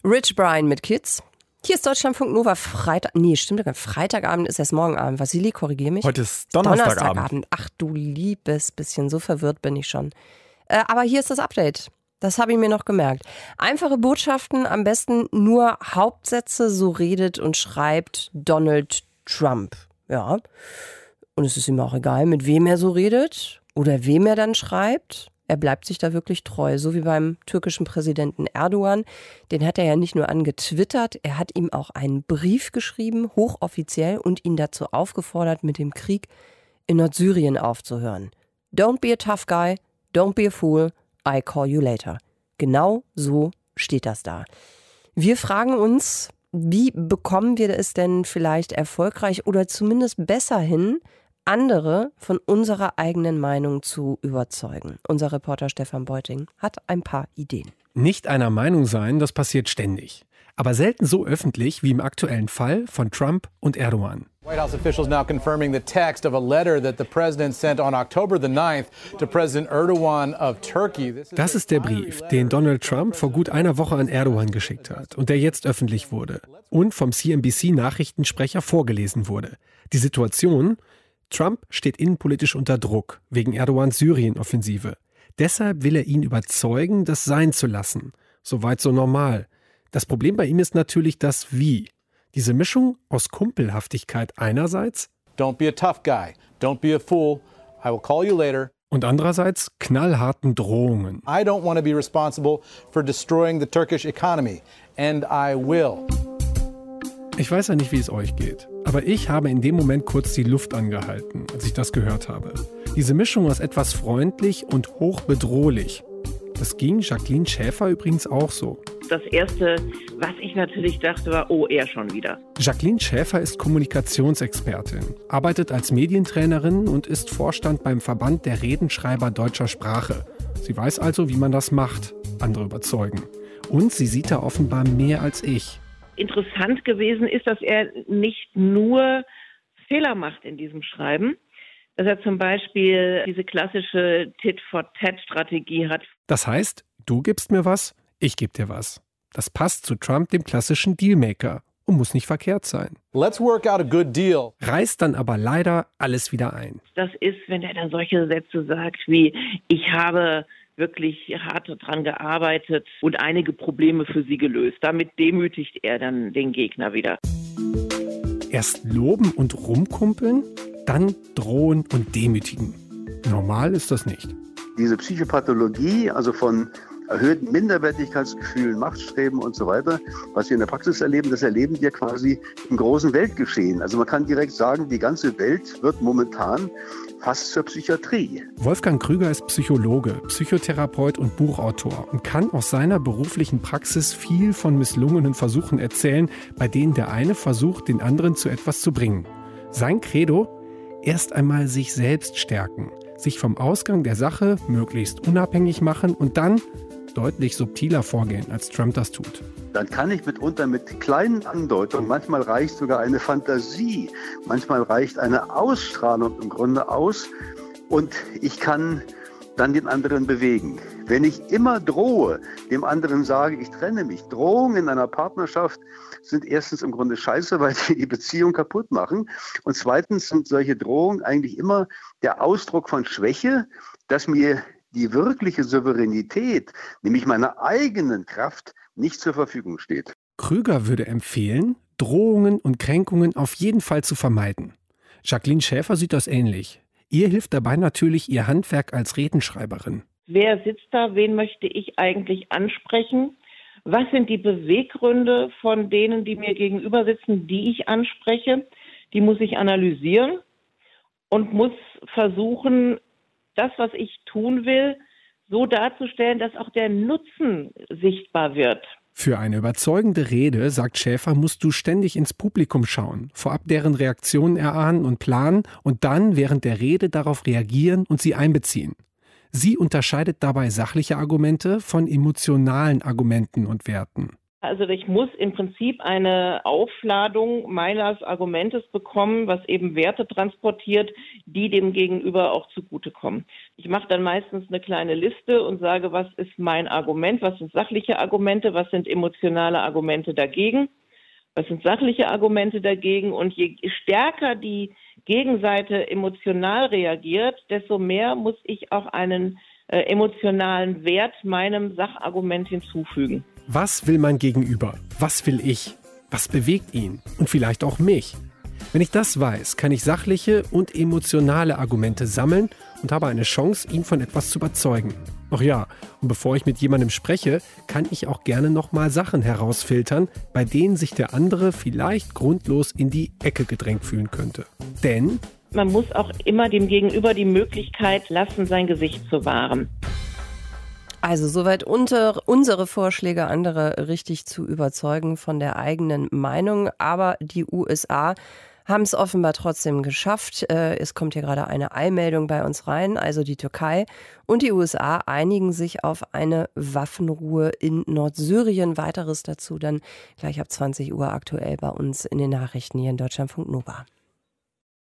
Rich Brian mit Kids. Hier ist Deutschlandfunk Nova Freitag. Nee, stimmt gar nicht. Freitagabend ist erst morgen Abend. Vasili, korrigier mich. Heute ist Donnerstagabend. Ach du liebes bisschen, so verwirrt bin ich schon. Aber hier ist das Update. Das habe ich mir noch gemerkt. Einfache Botschaften, am besten nur Hauptsätze, so redet und schreibt Donald Trump. Ja. Und es ist ihm auch egal, mit wem er so redet oder wem er dann schreibt. Er bleibt sich da wirklich treu, so wie beim türkischen Präsidenten Erdogan. Den hat er ja nicht nur angetwittert, er hat ihm auch einen Brief geschrieben, hochoffiziell, und ihn dazu aufgefordert, mit dem Krieg in Nordsyrien aufzuhören. Don't be a tough guy, don't be a fool, I call you later. Genau so steht das da. Wir fragen uns, wie bekommen wir es denn vielleicht erfolgreich oder zumindest besser hin, andere von unserer eigenen Meinung zu überzeugen. Unser Reporter Stefan Beuting hat ein paar Ideen. Nicht einer Meinung sein, das passiert ständig. Aber selten so öffentlich wie im aktuellen Fall von Trump und Erdogan. White House officials now confirming the text of a letter that the president sent on October the 9th to President Erdogan of Turkey. Das ist der Brief, den Donald Trump vor gut einer Woche an Erdogan geschickt hat und der jetzt öffentlich wurde und vom CNBC-Nachrichtensprecher vorgelesen wurde. Die Situation: Trump steht innenpolitisch unter Druck wegen Erdogans Syrien-Offensive. Deshalb will er ihn überzeugen, das sein zu lassen. Soweit so normal. Das Problem bei ihm ist natürlich das Wie. Diese Mischung aus Kumpelhaftigkeit einerseits Don't be a tough guy, don't be a fool, I will call you later. Und andererseits knallharten Drohungen. I don't want to be responsible for destroying the Turkish economy, and I will. Ich weiß ja nicht, wie es euch geht, aber ich habe in dem Moment kurz die Luft angehalten, als ich das gehört habe. Diese Mischung aus etwas freundlich und hochbedrohlich. Das ging Jacqueline Schäfer übrigens auch so. Das Erste, was ich natürlich dachte, war, oh, er schon wieder. Jacqueline Schäfer ist Kommunikationsexpertin, arbeitet als Medientrainerin und ist Vorstand beim Verband der Redenschreiber deutscher Sprache. Sie weiß also, wie man das macht, andere überzeugen. Und sie sieht da offenbar mehr als ich. Interessant gewesen ist, dass er nicht nur Fehler macht in diesem Schreiben, dass er zum Beispiel diese klassische Tit-for-Tat-Strategie hat. Das heißt, du gibst mir was, ich gebe dir was. Das passt zu Trump, dem klassischen Dealmaker, und muss nicht verkehrt sein. Let's work out a good deal. Reißt dann aber leider alles wieder ein. Das ist, wenn er dann solche Sätze sagt wie, ich habe wirklich hart daran gearbeitet und einige Probleme für sie gelöst. Damit demütigt er dann den Gegner wieder. Erst loben und rumkumpeln, dann drohen und demütigen. Normal ist das nicht. Diese Psychopathologie, also von erhöhten Minderwertigkeitsgefühlen, Machtstreben und so weiter, was wir in der Praxis erleben, das erleben wir quasi im großen Weltgeschehen. Also man kann direkt sagen, die ganze Welt wird momentan fast zur Psychiatrie. Wolfgang Krüger ist Psychologe, Psychotherapeut und Buchautor und kann aus seiner beruflichen Praxis viel von misslungenen Versuchen erzählen, bei denen der eine versucht, den anderen zu etwas zu bringen. Sein Credo: erst einmal sich selbst stärken, sich vom Ausgang der Sache möglichst unabhängig machen und dann deutlich subtiler vorgehen, als Trump das tut. Dann kann ich mitunter mit kleinen Andeutungen, manchmal reicht sogar eine Fantasie, manchmal reicht eine Ausstrahlung im Grunde aus und ich kann dann den anderen bewegen. Wenn ich immer drohe, dem anderen sage, ich trenne mich. Drohungen in einer Partnerschaft sind erstens im Grunde scheiße, weil sie die Beziehung kaputt machen. Und zweitens sind solche Drohungen eigentlich immer der Ausdruck von Schwäche, dass mir die wirkliche Souveränität, nämlich meiner eigenen Kraft, nicht zur Verfügung steht. Krüger würde empfehlen, Drohungen und Kränkungen auf jeden Fall zu vermeiden. Jacqueline Schäfer sieht das ähnlich. Ihr hilft dabei natürlich ihr Handwerk als Redenschreiberin. Wer sitzt da? Wen möchte ich eigentlich ansprechen? Was sind die Beweggründe von denen, die mir gegenüber sitzen, die ich anspreche? Die muss ich analysieren und muss versuchen, das, was ich tun will, so darzustellen, dass auch der Nutzen sichtbar wird. Für eine überzeugende Rede, sagt Schäfer, musst du ständig ins Publikum schauen, vorab deren Reaktionen erahnen und planen und dann während der Rede darauf reagieren und sie einbeziehen. Sie unterscheidet dabei sachliche Argumente von emotionalen Argumenten und Werten. Also ich muss im Prinzip eine Aufladung meines Argumentes bekommen, was eben Werte transportiert, die dem Gegenüber auch zugutekommen. Ich mache dann meistens eine kleine Liste und sage, was ist mein Argument, was sind sachliche Argumente, was sind emotionale Argumente dagegen, was sind sachliche Argumente dagegen. Und je stärker die Gegenseite emotional reagiert, desto mehr muss ich auch einen emotionalen Wert meinem Sachargument hinzufügen. Was will mein Gegenüber? Was will ich? Was bewegt ihn? Und vielleicht auch mich? Wenn ich das weiß, kann ich sachliche und emotionale Argumente sammeln und habe eine Chance, ihn von etwas zu überzeugen. Ach ja, und bevor ich mit jemandem spreche, kann ich auch gerne nochmal Sachen herausfiltern, bei denen sich der andere vielleicht grundlos in die Ecke gedrängt fühlen könnte. Denn man muss auch immer dem Gegenüber die Möglichkeit lassen, sein Gesicht zu wahren. Also soweit unsere Vorschläge, andere richtig zu überzeugen von der eigenen Meinung. Aber die USA haben es offenbar trotzdem geschafft. Es kommt hier gerade eine Eilmeldung bei uns rein. Also die Türkei und die USA einigen sich auf eine Waffenruhe in Nordsyrien. Weiteres dazu dann gleich ab 20 Uhr aktuell bei uns in den Nachrichten hier in Deutschlandfunk Nova.